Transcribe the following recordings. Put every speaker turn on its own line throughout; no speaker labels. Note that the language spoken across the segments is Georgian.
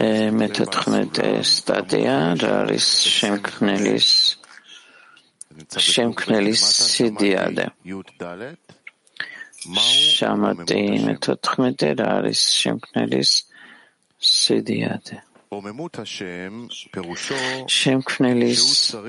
მე-14 სტატია, რა არის შემქმნელის სიდიადე. შამატი მე-14, რა არის შემქმნელის სიდიადე. შემქმნელის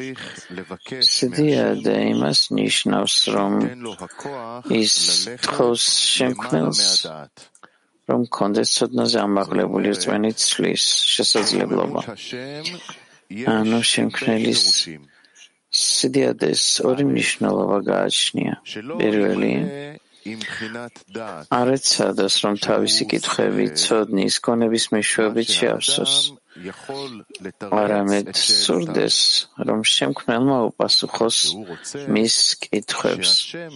სიდიადე იმას ნიშნავს, რომ ის თხოვს შემქმნელს, რომ კონდეს ცოდნაზე ამაღლებული რწმენი ცვლის შესაძლებლობა. ანუ შემქმნელის სიდიადეს ორი მნიშვნელობა გააჩნია. პირველი, არ ეცადოს, რომ თავისი კითხვები ცოდნის გონების მეშვეობით შეავსოს, არამედ სურდეს, რომ შემქმნელმა უპასუხოს მის კითხვებს.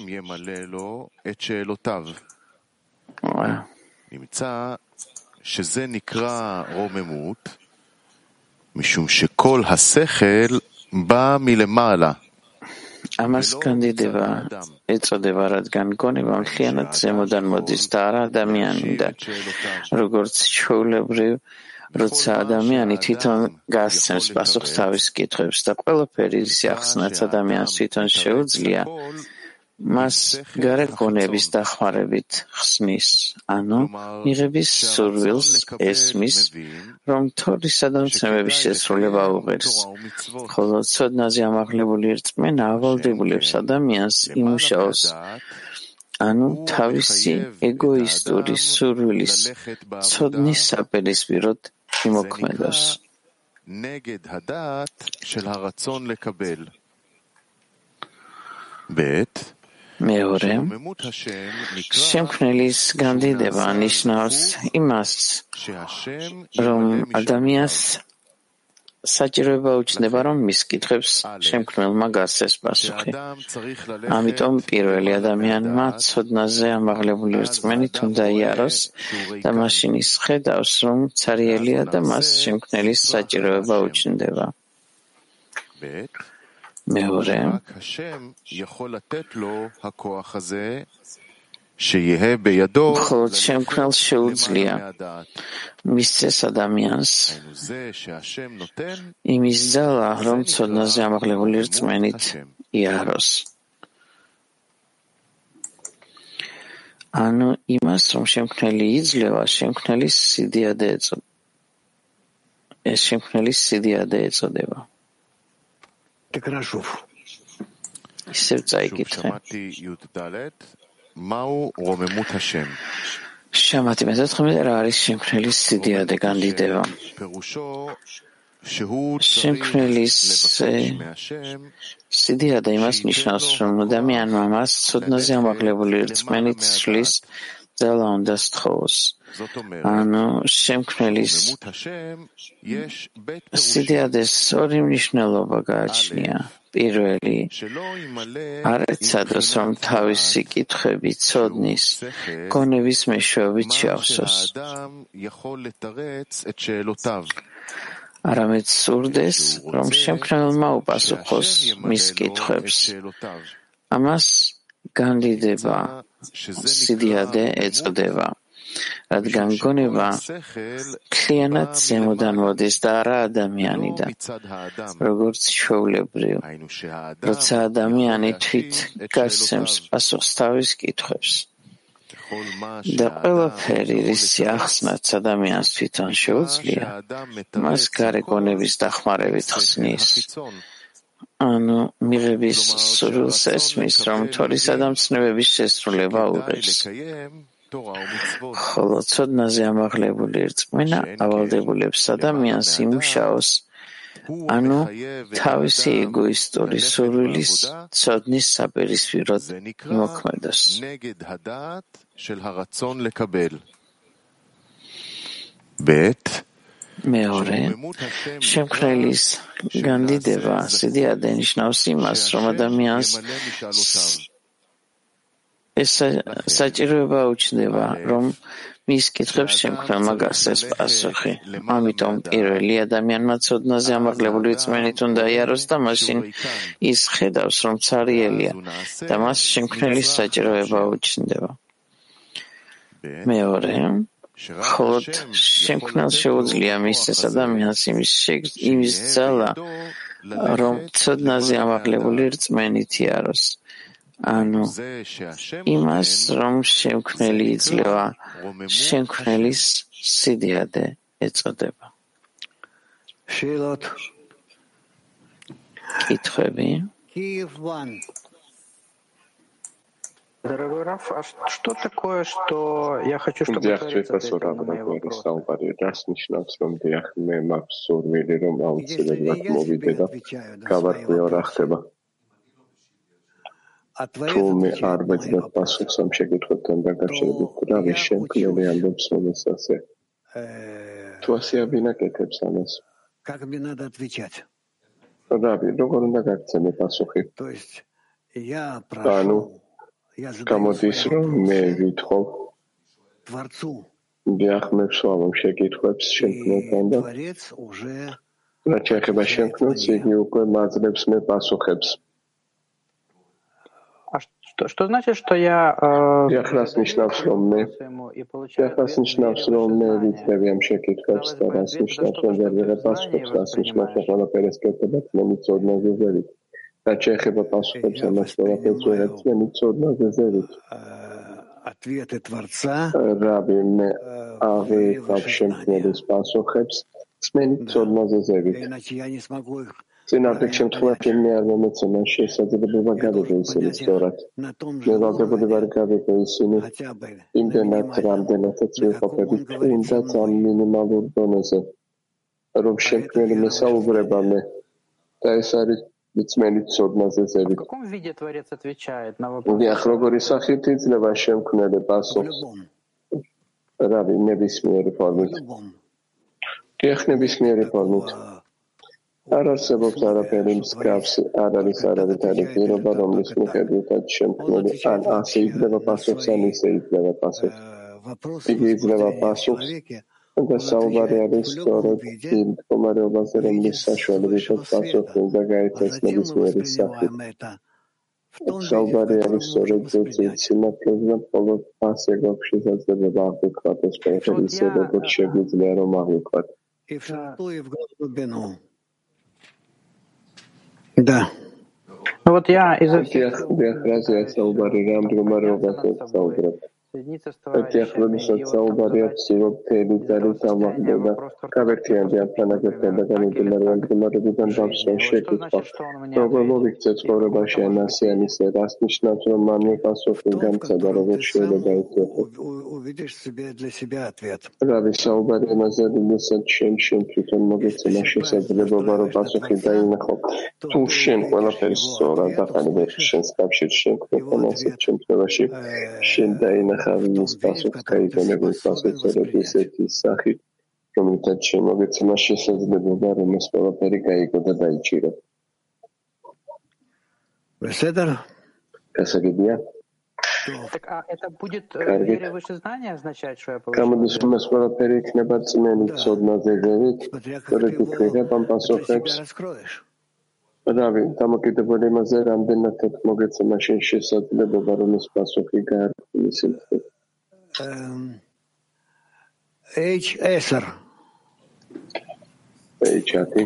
נמצא שזה נקרא רוממות, משום שכל השכל בא מלמעלה.
ამას კანდიდება ეწოდება, რადგან გონება მთლიანად ზემოდან მოდის და არა ადამიანიდან, როგორც ჩვეულებრივ, როცა ადამიანი თვითონ გასცემს პასუხს თავის კითხვებს და ყველაფერი ის ახსნაც ადამიანს თვითონ შეუძლია, მას გარე გონების დახმარებით ხსნის, ანუ მიღების სურვილს ესმის, რომ თორისა და მცნებების შესრულება უღირს, ხოლო ცოდნაზე ამაღლებული რწმენა ავალდებულებს ადამიანს იმუშაოს, ანუ თავისი ეგოისტური სურვილის ცოდნის საპირისპიროდ იმოქმედოს.
נגד הדעת של הרצון לקבל. ב'
მეორე, შემქმნელის განდიდება ნიშნავს იმას, რომ ადამიანს საჭიროება უჩნდება, რომ მის კითხვებს შემქმნელმა გასცეს პასუხი. ამიტომ პირველი ადამიანმა ცოდნაზე ამაღლებული რწმენით უნდა იაროს და მაშინ ის ხედავს, რომ ცარიელია და მას შემქმნელის საჭიროება უჩნდება. მეორე, მხოლოდ შემქმნელს შეუძლია მისცეს ადამიანს იმის ძალა, რომ ცოდნაზე ამაღლებული რწმენით იაროს. ანუ იმას, რომ შემქმნელი იძლევა, შემქმნელის სიდიადე ეწოდება. ისევ წაიკითხე. შამატი მე-14, რა არის შემქმნელის სიდიადე განდიდება? შემქმნელის სიდიადე იმას ნიშნავს, რომ ადამიანმა მას ცოდნაზე ამაღლებული რწმენით ცვლის ძალა უნდა სთხოვოს. ანუ შემქმნელის სიდიადეს ორი მნიშვნელობა გააჩნია. პირველი, არ ეცადოს, რომ თავისი კითხვები ცოდნის გონების მეშვეობით შეავსოს, არამედ სურდეს, რომ შემქმნელმა უპასუხოს მის კითხვებს. ამას განდიდება სიდიადე ეწოდება, რადგან გონება მთლიანად ზემოდან მოდის და არა ადამიანიდან, როგორც ჩვეულებრივ, როცა ადამიანი თვით გასცემს პასუხს თავის კითხვებს. და ყველაფერი, რის ახსნაც ადამიანს თვითონ შეუძლია, მას გარე გონების დახმარებით ხსნის. ანუ მიღების სურვილს ესმის, რომ თორისა და მცნებების შესრულება უღირს. ხოლო ცოდნაზე ამაღლებული რწმენა ავალდებულებს ადამიანს იმუშაოს, ანუ თავისი ეგოისტური სურვილის ცოდნის საპირისპიროდ იმოქმედოს. მეორე, შემქმნელის განდიდება სიდიადე ნიშნავს იმას, რომ ადამიანს ეს საჭიროება უჩნდება, რომ მის კითხვებს შემქმნელმა გასცეს პასუხი. ამიტომ პირველი ადამიანმა ცოდნაზე ამაღლებული რწმენით უნდა იაროს და მაშინ ის ხედავს, რომ ცარიელია და მას შემქმნელის საჭიროება უჩნდება. მეორე, მხოლოდ შემქმნელს შეუძლია მისცეს ადამიანს იმის ძალა, რომ ცოდნაზე ამაღლებული რწმენით იაროს, ანუ იმას, რომ შემქმნელი იძლევა, შემქმნელის სიდიადე ეწოდება. კითხვები?
Дорогой Раф, а что такое, что я хочу, чтобы Творец ответил на мои вопросы? А Творец отвечает на мои вопросы. Как мне надо отвечать? То есть я прошу...
გამოდის რომ მე ვითხოვ დიახმებს ვამბობ შეკითხვებს შემქმნელთან და რაც შეეხება შემქმნელს იგი უკვე მაძლევს მე პასუხებს.
Что значит, что я
დიახრას ნიშნავს რომ მე ვიწდევი ამ შეკითხვებს და რას ნიშნავს რომ ვერ ვიღებ პასუხებს, რას ნიშნავს რომ ყველაფერს კეთდება თმენი ცოდნაზე ზევით. რაც შეეხება პასუხებს ამას ყველაფერს ვერაც მე მიცოდნაზე ზევით. რაბი მე აღიქვ შემქმნელის პასუხებს თმენი ცოდნაზე ზევით. წინააღმდეგ შემთხვევაში მე არ მომეცემა შესაძლებლობა გავიგო ისინი სწორად. მე ვალდებოდი ვარ გავიგო ისინი იმდენად რამდენადაც ვიყოფებით თუნდაც ამ მინიმალურ დონეზე რომ შემქმნელი მესაუბრება მე და ეს არის მიწმენით ცოდნაზე ზევით. დიახ, როგორი სახით იძლევა შემქმნელი პასუხს? რავი, ნებისმიერი ფორმით. დიახ, ნებისმიერი ფორმით. არ არსებობს არაფერი მსგავსი, არ არის არავითარი პირობა, რომლის მიხედვითაც შემქმნელი ან ასე იძლევა პასუხს, ან ისე იძლევა პასუხს. იგი იძლევა პასუხს და საუბარი არის სწორედ იმ მდგომარეობაზე, რომლის საშუალებითაც პასუხი უნდა გაიცეს ნებისმიერი სახით. საუბარი არის სწორედ სინათლეზე და მხოლოდ ასე გვაქვს შესაძლებლობა აღვიქვათ ეს ყველაფერი ისე, როგორც შეგვიძლია რომ აღვიქვათ.
Да. Вот я из-за
всех разных საუბარი რა მდგომარეობაზე საუბრობ. Ეთიახლობისაც საუბარია ცივ თელი ძალით ამაღლება. გავერთიანდი ამ თანაგებთან და გამომდინარე მდგომარეობიდან დავსვა შეკითხვა. როგორ მოვიქცე ცხოვრებაში ან ასე ან ისე, რას ნიშნავს რომ მანვე პასუხი გამცადა, როგორ შეიძლება იცოდე. რავი, საუბარი იმაზე, რომელსაც შენ თვითონ მოგეცემა შესაძლებლობა რომ პასუხი დაინახო. თუ შენ ყველაფერს სწორად ახალებ შენს კავშირს შემქმნელთან ასეთ შემთხვევაში შენ დაინახავ ის პასუხს გაიგონებულ პასუხებს ესეთი სახით, რომელთაც შემოგეცემა შესაძლებლობა რომ ეს ყველაფერი გაიგო და დაიჭირო.
Беседа.
Касагидия.
Так, а это будет вера выше знания означать, что я получил?
გამოდის რომ ეს ყველაფერი იქნება წმენით ცოდნაზე ზევით, სწორედ იქნება ამ პასუხებს. რავი, დამოკიდებული იმაზე, რამდენადაც მოგეცემა შენ შესაძლებლობა რომ ეს პასუხი გაარკვივის.
H10.
H10.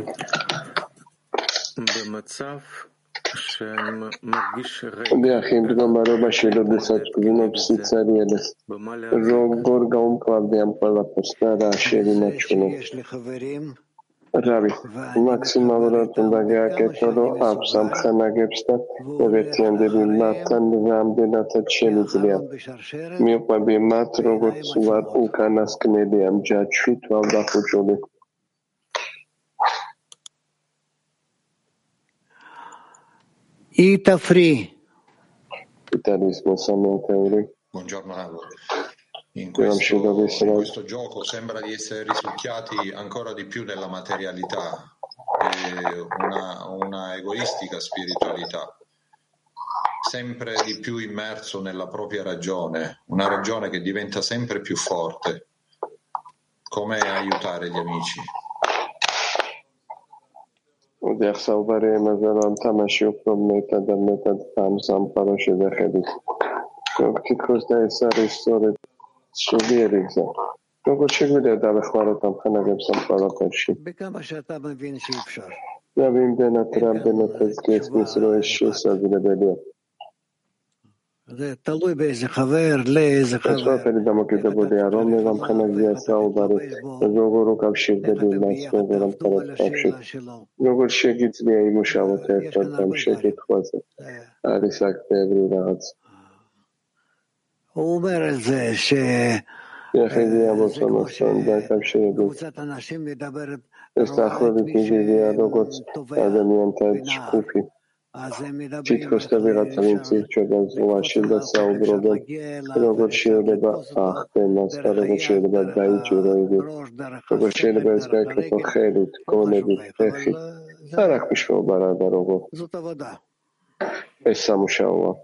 დიახ, იმ მდგომარეობაში, როდესაც გვინობს სიცარიელეს, როგორ გავუმკლავდი ამ ყველაფერს და რა შევინარჩუნო. რავი, მაქსიმალურად უნდა გააკეთო, რომ ამ სამხანაგებს და მოვერთიანდები მათთან რამდენადაც შემიძლია. მიყვები მათ, როგორც ვარ უკანასკნელი ამ ჯაჭვში თვალდახუჭული.
Itafri.
Itarismo Samuel.
Buongiorno Avo. In questo gioco sembra di essere risucchiati ancora di più nella materialità e una egoistica spiritualità, sempre di più immerso nella propria ragione, una ragione che diventa sempre più forte. Come aiutare gli amici?
Deci saubare mazalon tamashi უფრო მეტად და მეტად ამ სამყაროში ვეხედით. Თითქოს და ეს არის სწორედ სულიერი გზა. როგორც შეგვიძლია დავეხმაროთ ამ ხანაგებს ამ ყველაფერში? იმდენად რამდენადაც გესმის, რომ ეს შესაძლებელია. ეს ყველაფერი დამოკიდებულია რომელ ამხანაგია საუბარი, როგორ უკავშირდები მას, როგორ ამხანაგ კავშირს, როგორ შეგიძლია იმუშავოთ ერთად ამ შეკითხვაზე. არის აქ ბევრი რაღაც. ეხებია მოსამოსთან დაკავშირებით. ეს დაახლოებით იგივეა, როგორც ადამიანთა ჯგუფი. თითქოს და ვიღაცა ვინც ირჩება ზღვაში და საუბრობენ, როგორ შეიძლება ახდენას და როგორ შეიძლება დაიჭირო იგი, როგორ შეიძლება ეს გააკეთო ხელით, გონებით, ფეხით. არ აქვს მნიშვნელობა რა და როგორ. ეს სამუშაოა.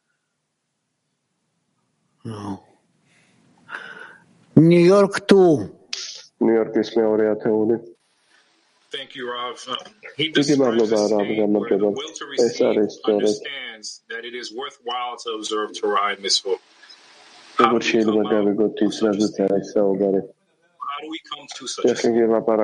ნიუ-იორკის მეორე ათეული.
Thank you, Rav. He describes this state where the will to receive understands that it is worthwhile to observe Torah and Mitzvot. How do we come to such a state?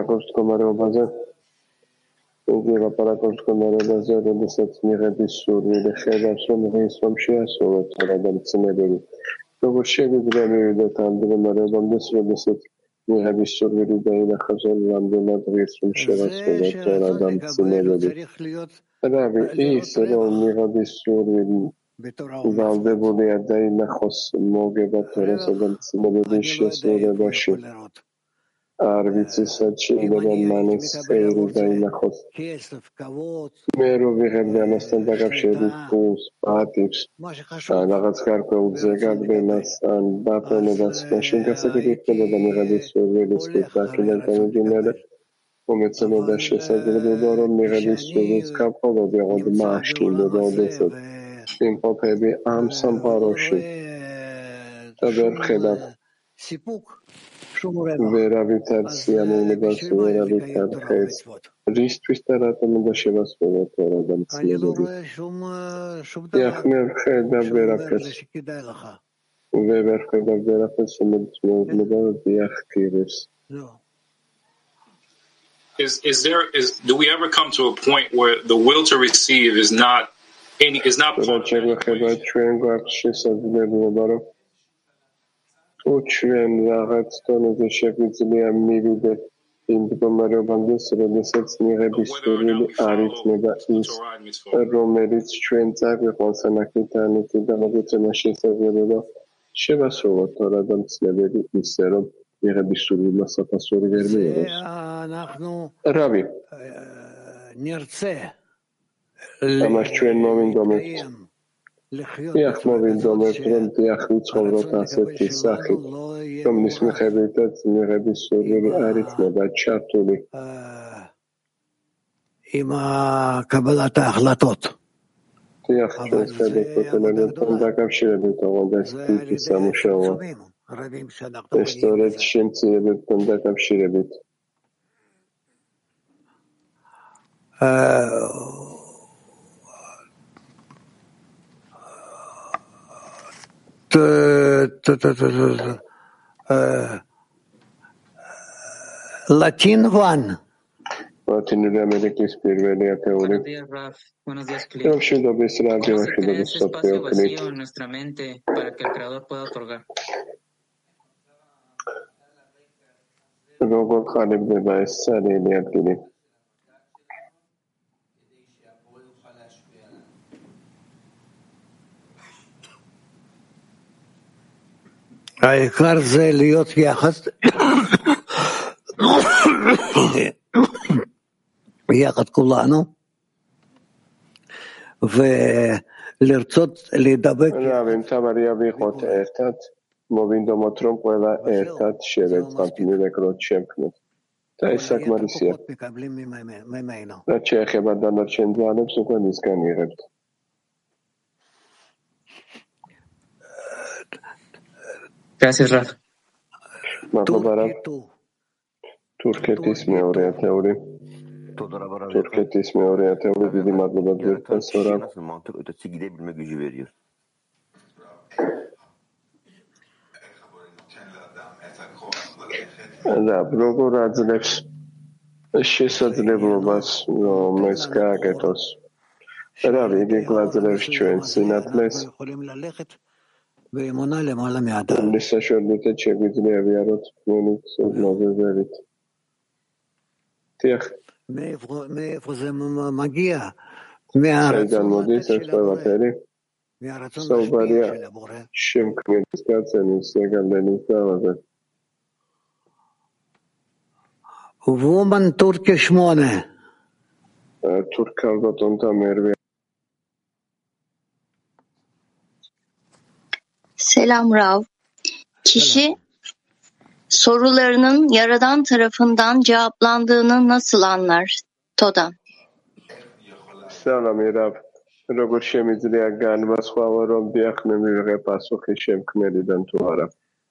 როგორც შეგვიძლია მივიდეთ ამ მდგომარეობამდე, როდესაც მიღების სურვილი დაინახავს რამდენად ღირს რომ შევასრულოთ თორა და მცნებები. რავი, ის რომ მიღების სურვილი ვალდებულია დაინახოს მოგება თორასა და მცნებების შესრულებაში. არ ვიცი, სად შეიძლება მან ეს ხეირი დაინახოს. მე რომ ვიღებდი ამასთან დაკავშირებით ფულს, პატივს, ან რაღაც გარკვეულ ზეგავლენას, ან ბატონობას, მაშინ გასაგები ხდებოდა მიღების სურვილის აქედან გამომდინარე, მომეცემოდა შესაძლებლობა, რომ მიღების სურვილს გავყოლოდიყო მაშინ, როდესაც იმყოფები ამ სამყაროში და ვერ ვხედავ ვერავით არ სიამოვნებას, ვერავით არ ხეს. რისთვის და რატომ უნდა შევასრულოთ თორა და მცნებები. დიახ, მე ვხედავ ვერაფერს. ვერ ვხედავ ვერაფერს, რომელიც მეუბნება დიახ ღირებს.
Do we ever come to a point where the will to receive is not part of
it? ჩვენ გვაქვს შესაძლებლობა, რომ თუ ჩვენ რაღაც დონეზე შეგვიძლია მივიდეთ იმ მდგომარეობამდე, როდესაც მიღების სურვილი არ იქნება ის, რომელიც ჩვენ წაგვიყვანს ანახითანითი და მოგვეცემა შესაძლებლობა შევასრულოთ თორა და მცნებები ისე, რომ მიღების სურვილმა საფასური ვერ მიიღოს. რავი, ამას ჩვენ მოვინდომებთ. დიახ, მოვინდომებთ, რომ დიახ ვიცხოვროთ ასეთი სახით, რომლის მიხედვითაც მიღების სურვილი არ იქნება ჩართული. დიახ, ჩვენს გადაწყვეტილებებთან დაკავშირებით ოღონდ ეს დიდი სამუშაოა. ეს სწორედ შემცირებებთან დაკავშირებით.
Latin one.
Latin America is პირველი ათეული. მშვიდობის რადიო, მშვიდობის სოფიო კლიპ. როგორ ხარებდება ეს სარიელი ადგილი?
העיקר זה להיות יחד יחד כולנו ולרצות להידבק.
მთავარია ვიყოთ ერთად, მოვინდომოთ რომ ყველა ერთად შევეწყოთ, მივეკროთ, შევქმნით. და ეს საკმარისია. რაც შეეხება დანარჩენ ძალებს, უკვე მისგან იღებთ.
Gracias, Raf.
თურქეთის მეორე ათეული. თურქეთის მეორე ათეული, დიდი მადლობა გირდას, რა. და როგორ აძლევს შესაძლებლობას რომ ეს გააკეთოს? რავი, იგი გვაძლევს ჩვენს სინათლეს, რომლის საშუალებითაც შეგვიძლია ვიაროთ თქვენი ცოდნაზეებით. დიახ. საიდან მოდის ეს ყველაფერი? საუბარია შემქმნელის გაცემის ზეგავლენის ძალაზე.
Woman Turkish 8.
თურქალბატონთა მერვე.
Selam Rav. Kişi sorularının Yaradan tarafından cevaplandığını nasıl anlar? Toda.
Salam Rav. როგორ შემიძლია განვასხვავა, რომ დიახ მე მივიღე პასუხი შემქმნელიდან თუ არა?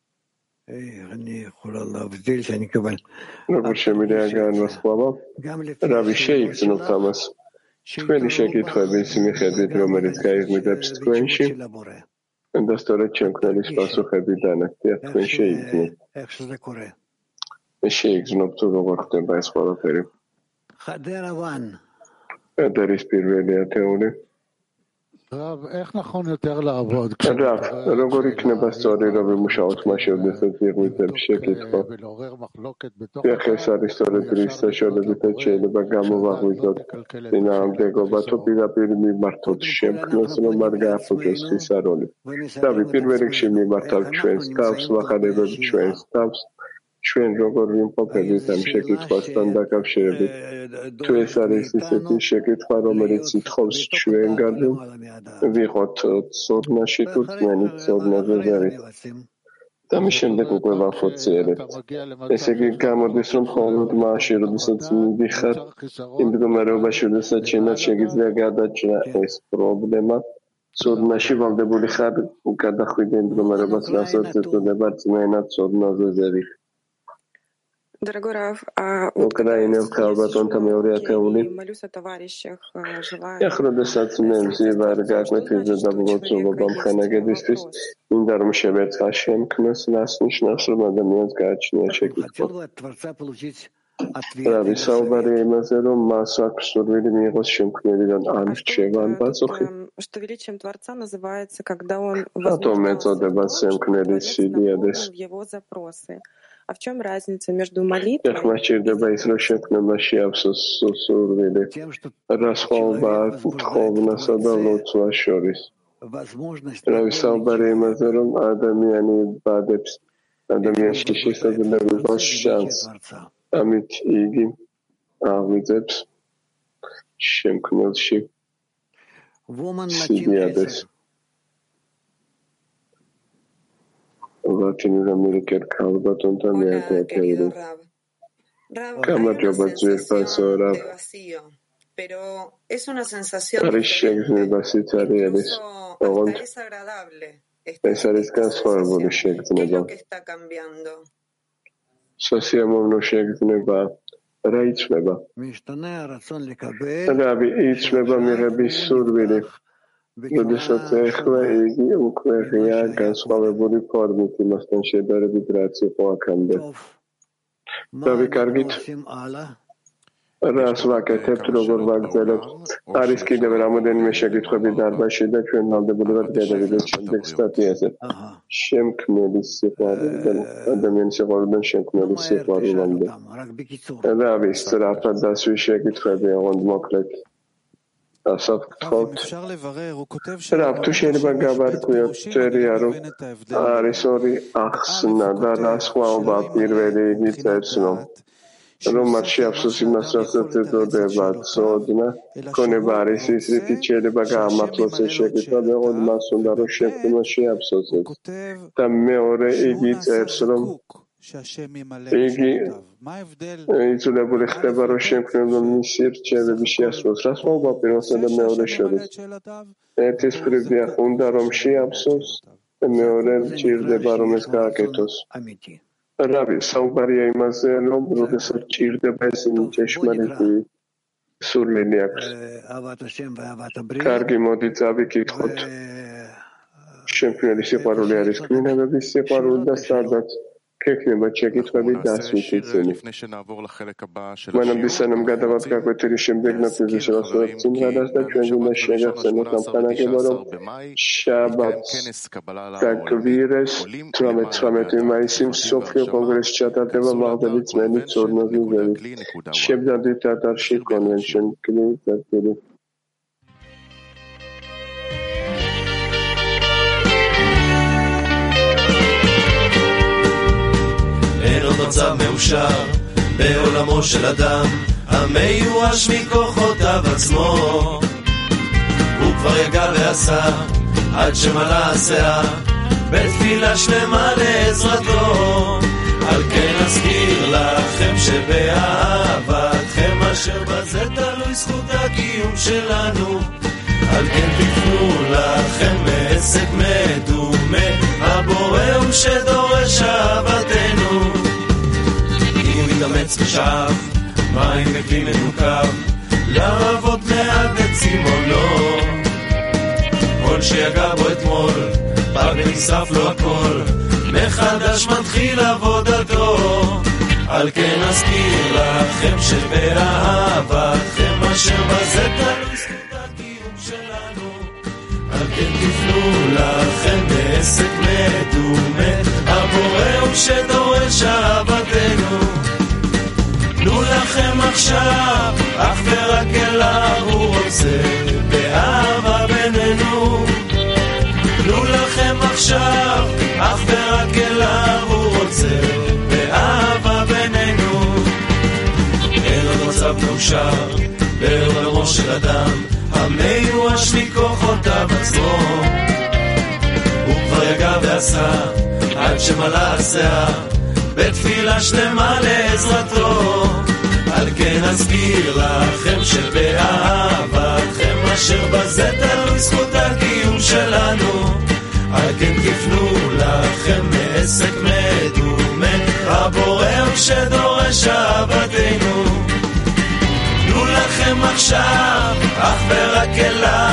როგორ შემიძლია განვასხვავა? რავი, შეიგრძნობთ ამას. თქვენი შეკითხვების მიხედვით, რომელიც გაიგრძნობს თქვენში, და სწორედ შემქმნელის პასუხები დანახეთ, თქვენ შეიგრძნობთ. შეიგრძნობთ თუ როგორ ხდება ეს ყველაფერი. Adăris პირველი ათეული. როგორ იქნება სწორი რომ ვიმუშაოთ მაშინ, როდესაც ვიღვიძებ შეკითხვა? ეხლა ეს არის სწორედ რის საშუალებითაც შეიძლება გამოვაღვიძოთ წინააღმდეგობა თუ პირდაპირ მიმართოთ შემქმნელს, რომ არ გააფუჭოს ხისა როლი. რავი, პირველ რიგში მიმართავთ ჩვენს თავს, ვახარებებთ ჩვენს თავს. ჩვენ როგორ ვიმყოფებით ამ შეკითხვასთან დაკავშირებით? თუ ეს არის ისეთი შეკითხვა, რომელიც ითხოვს ჩვენგან ვიყოთ ცოდნაში თუ წმენი ცოდნაზე ზევით. და მის შემდეგ უკვე ვახორციელებთ. ესე იგი გამოდის, რომ მხოლოდ მაშინ, როდესაც მიდიხარ იმ მდგომარეობაში, როდესაც შენაც შეგიძლია გადაჭრა ეს პრობლემა, ცოდნაში ვალდებული ხარ გადახვიდე იმ მდგომარეობას, რასაც ეწოდება წმენა ცოდნაზე ზევით.
Дорогой Рав,
უკრაინელ ქალბატონთა მეორე ათეული. ეხლა როდესაც მე მზივარ გაკვეთილზე და მოგწოლობა მხანაგებისთვის, მინდა რომ შევერცხა შემქმნელს, რას ნიშნავს, რომ ადამიანს გააჩნია შეკითხვა. რავი, საუბარია იმაზე, რომ მას აქვს სურვილი მიიღოს შემქმნელიდან ან რჩევა, ან პასუხი. რატომ ეწოდება შემქმნელის სიდიადეს?
А в чем разница между молитвой?
ეხლა სჭირდება ის, რომ შემქმნელმა შეავსოს სურვილი. რა სხვაობა თხოვნასა და ლოცვას შორის? რავი, საუბარია იმაზე, რომ ადამიანი ბადებს, ადამიანში შესაძლებლობას შანსს. ამით იგი აღვიძებს შემქმნელში სიდიადეს. Latin American ქალბატონთა მეორე ათეული. გამარჯობა ძვირფასო Rav. არის შეგრძნება სიცარიელის, ოღონდ ეს არის განსხვავებული შეგრძნება. სასიამოვნო შეგრძნება რა იცვლება? რავი, იცვლება მიღების სურვილი. როდესაც ეხლა იგი უკვე ღია განსხვავებული ფორმით იმასთან შედარებით, რაც იყო აქამდე. რავი, კარგით. რას ვაკეთებთ, როგორ ვაგრძელებთ? არის კიდევ რამოდენიმე შეკითხვები დარბაზში და ჩვენ ვალდებული ვართ გადავიდეთ შემდეგ სტატიაზე. შემქმნელის სიყვარულიდან, ადამიანის სიყვარულიდან შემქმნელის სიყვარულამდე. რავი, სწრაფად დასვი შეკითხვები, ოღონდ მოკლედ. ასად გთხოვთ. Rav, თუ შეიძლება გავარკვიოთ, წერია რომ არის ორი ახსნა და რა სხვაობა პირველი იგი წერს, რომ მათ შეავსოს იმას, რასაც ეწოდება ცოდნა, ქონება არის ის, რითიც შეიძლება გაამართლოს ეს შეკითხვა, ოღონდ მას უნდა რომ შემქმნელმა შეავსოს ეს. და მეორე იგი წერს, რომ იგი იცვლებული ხდება, რომ შემქმნელმა მისი რჩევები შეასრულოს. რა სხვაობა პირველსა და მეორე შორის? ერთის მხრივ უნდა რომ შეავსოს, და მეორე ჭირდება რომ ეს გააკეთოს. რავი, საუბარია იმაზე, რომ როდესაც ჭირდება ესენი ჭეშმარიტი სურვილი აქვს. კარგი, მოდი წავიკითხოთ. შემქმნელის სიყვარული არის კნინებების სიყვარული და სადაც გექნება ჩეკითხვები დასვით ისინი. მანამ ვისანამ გადავართ გაკვეთილი შემდეგ ნოთებზე შევასრულებთ სიმღერას და ჩვენ უნდა შეგახსენოთ ამ თანაგება, რომ შაბათს დაგვირეს 18 მაისი მსოფლიო კონგრესი ჩატარდება მაღდების წმენდის ორნოზიზებით. შევდარდით ტატარში კონვენშენ კლუბი.
אין עוד מצב מאושר בעולמו של אדם המיואש מכוחותיו עצמו הוא כבר יגע ועשה עד שמלא הסאה בתפילה שלמה לעזרתו על כן אזכיר לכם שבאהבתכם אשר בזה תלוי זכות הקיום שלנו על כן תפנו לכם מעסק מדומה הבורא הוא שדורש אהבתנו אם מתאמץ ושאף מים בכלי מנוקב לרבות מעט את צימונו כל שיגע בו אתמול בא ונשרף לו הכל מחדש מתחיל עבודתו על כן אזכיר לכם שבאהבתכם אשר בזה תלוי זכות הקיום שלנו על כן תפנו לכם בעסק מדומה הבורא הוא שדורש אהבתנו תנו לכם עכשיו אך ורק אליו הוא רוצה באהבה בינינו תנו לכם עכשיו אך ורק אליו הוא רוצה באהבה בינינו אין עוד מצב מאושר בעולמו של אדם המיואש מכוחותיו עצמו הוא כבר יגע ועשה עד שמלא הסאה בתפילה שלמה לעזרתו על כן אזכיר לכם שבאהבתכם אשר בזה תלוי זכות הקיום שלנו על כן תפנו לכם מעסק מדומה הבורא הוא שדורש אהבתנו תנו לכם עכשיו אך ורק אליו